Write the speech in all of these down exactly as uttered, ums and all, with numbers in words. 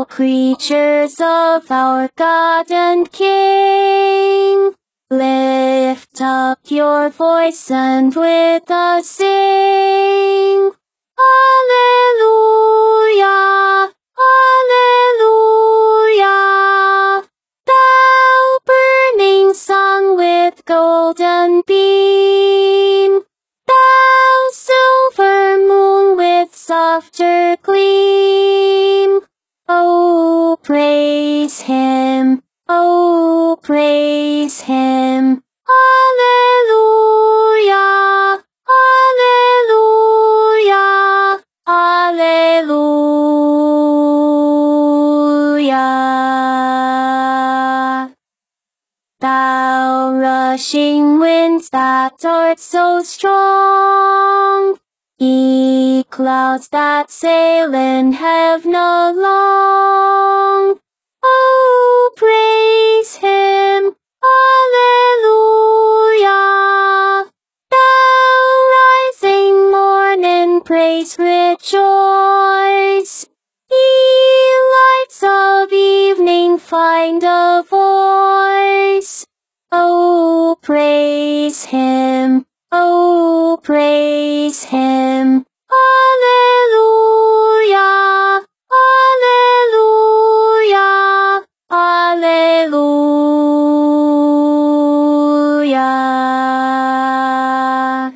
all creatures of our God and King, lift up your voice and with us sing. Alleluia, Alleluia. Thou burning sun with golden beam, thou silver moon with softer gleam. Oh, praise him, oh, praise him. Alleluia, Alleluia, Alleluia. Thou rushing winds that art so strong, ye clouds that sail in heaven along. Oh, praise him, Alleluia. Thou rising morning, praise, rejoice. Ye lights of evening, find a voice. Oh, praise him, oh, praise him. Alleluia, Alleluia, Alleluia.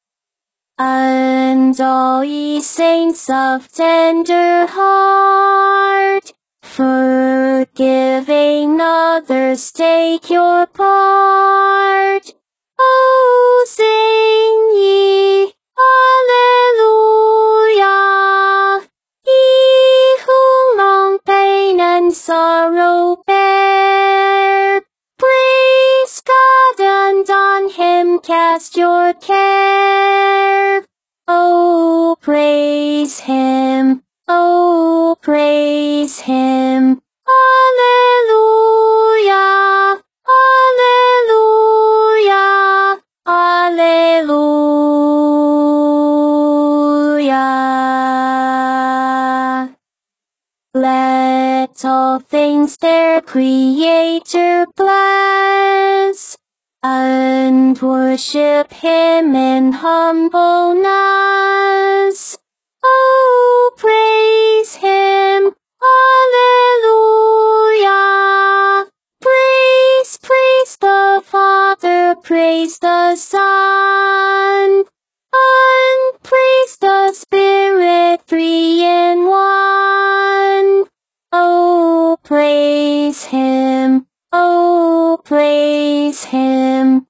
And all ye saints of tender heart, forgiving others, take your part. Oh, sing ye, Alleluia. Ye who long pain and sorrow bear, praise God and on him cast your care. Oh, praise him, oh, praise him. Alleluia, Alleluia, Alleluia. Let all things their Creator bless, and worship him in humbleness. Oh, praise him, Alleluia. Praise, praise the Father, praise the Son, and praise the Spirit, three in one. Oh, praise him, oh, praise him.